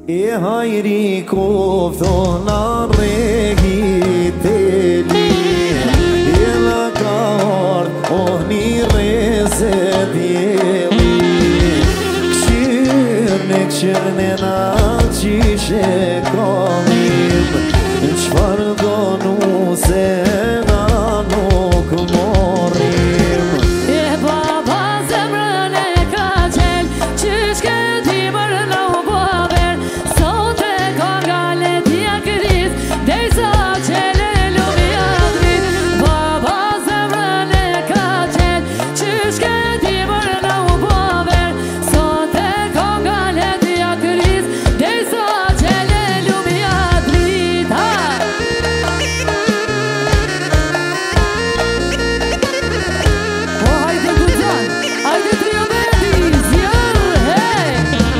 E hajri koftona regit e li E la ka ard oh një rezet jeli Këshirne na qishe kamim Qfar donu se na nuk morim E baba zemrën e ka qel Qysh këti mërë në u bover Sot e ka nga letja këris Dejsa qele lumi adrit Baba zemrën e ka qel Qysh këti mërë në u bover Sot e ka nga letja këris Dejsa qele lumi adrit Hajde Guzan, hajde trio bendi, zjarë, hej!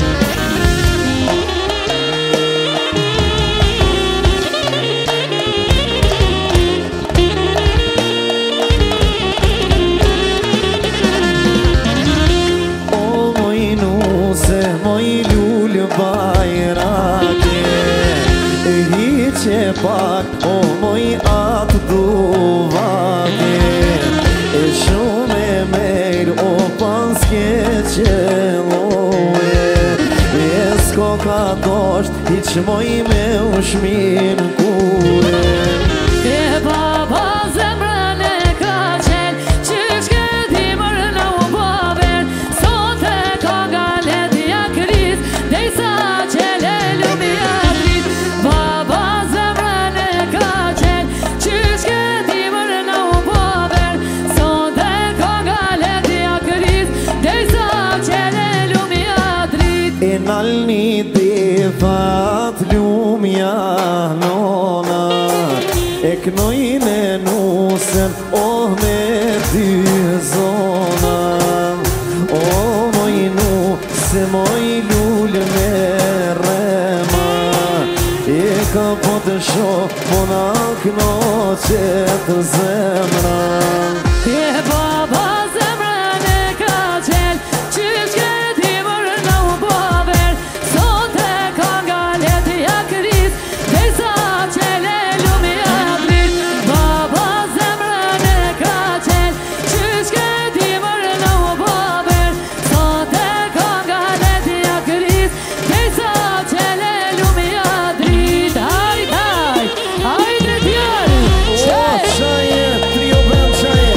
O moj nuse, moj lullë bajrake E hiqe pak, o moj atë duvake E shumë e mejrë, o paske qeloje E s'ko ka dosht, hiq moj me u shmin kure E baba zemrën e ka qel Qysh këti mërë në u bover Sot e ka nga letja këris Dejsa qele lumi adrit Baba zemrën e ka qel Qysh këti mërë në u bover Sot e ka nga letja këris Dejsa qele lumi adrit E nalni defat lumja nona E knojnë e nusen oh me dy zona O moj nuse, moj lullë me rema E ka po të shoh, mona knoqet zemra E baba zemrën e ka qel Qysh këti mërë në u bover Sot e ka nga letja këris Dejsa qele lumi adrit Baba zemrën e ka qel Qysh këti mërë në u bover Sot e ka nga letja këris Dejsa qele lumi adrit Hajde, hajde tjerë O qaje, trio band qaje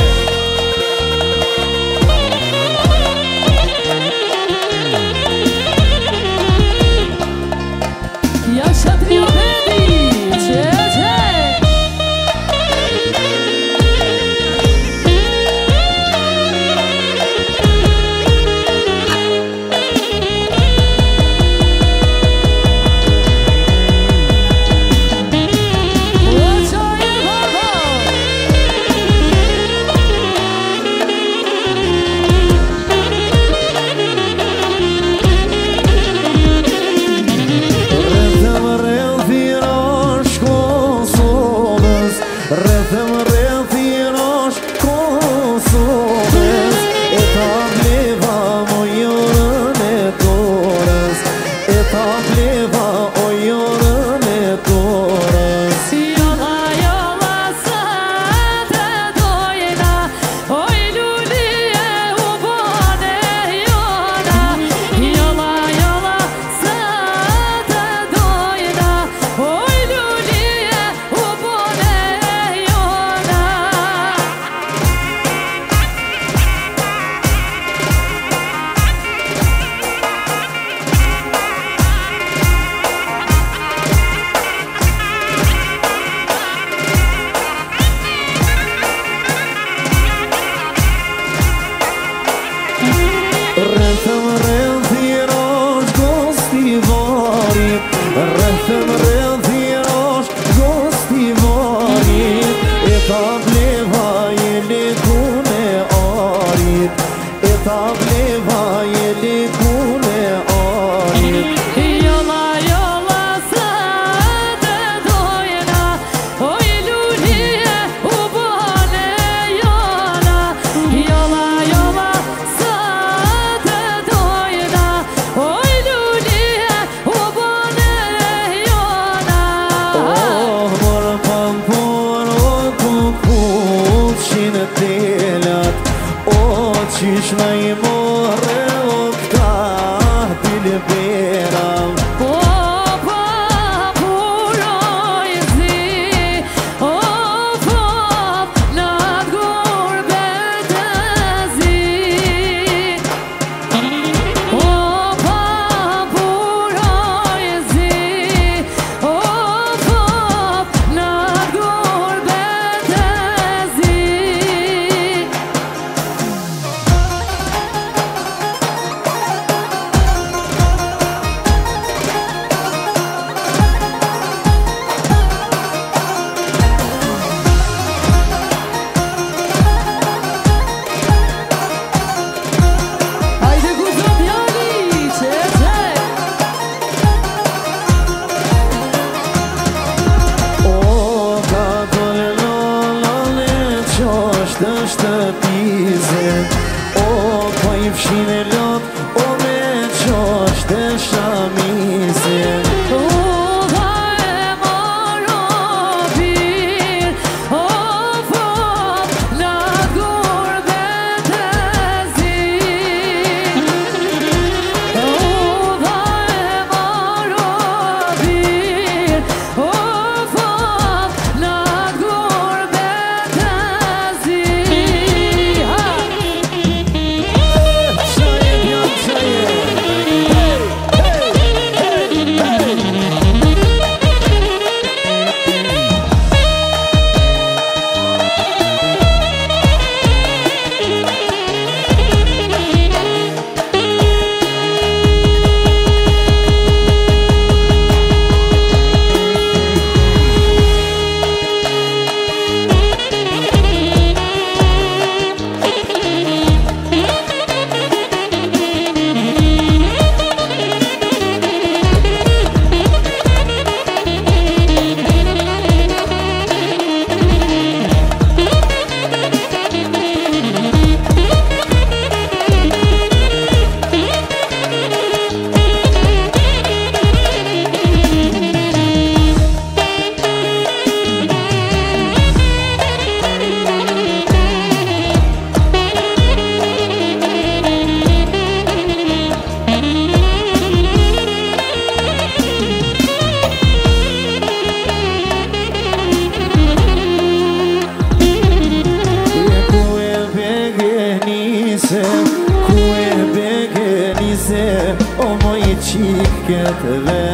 Jasha trio bendi, qe O qaje baba Rëthëm rëthirash Kosovës Rëthëm rëthirash Kosovës E ta bleva mojërën e torës E ta bleva ojërën e torës Jolla, jolla, sa të dojna Oj lulije u bone jona Jolla, jolla, sa të dojna Oj lulije u bone jona Rëthëm rëthirash Gostivarit Rëthëm rëthirash Gostivarit E ta bleva jeli kune arit E ta bleva jeli kune arit Jolla, jolla, sa të dojna Oj lulije u bone jona Jolla, jolla, sa të dojna Oj lulije u bone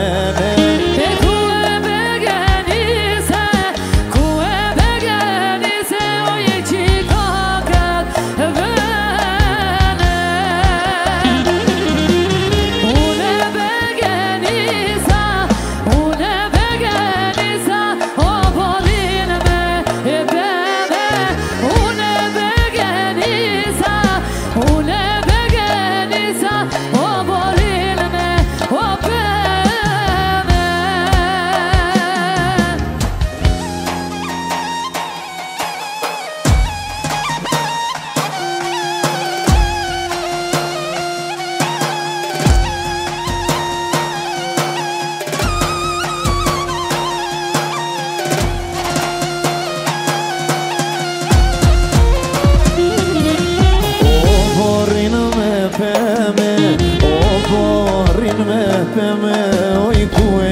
Peme, o borin me peme, oj ku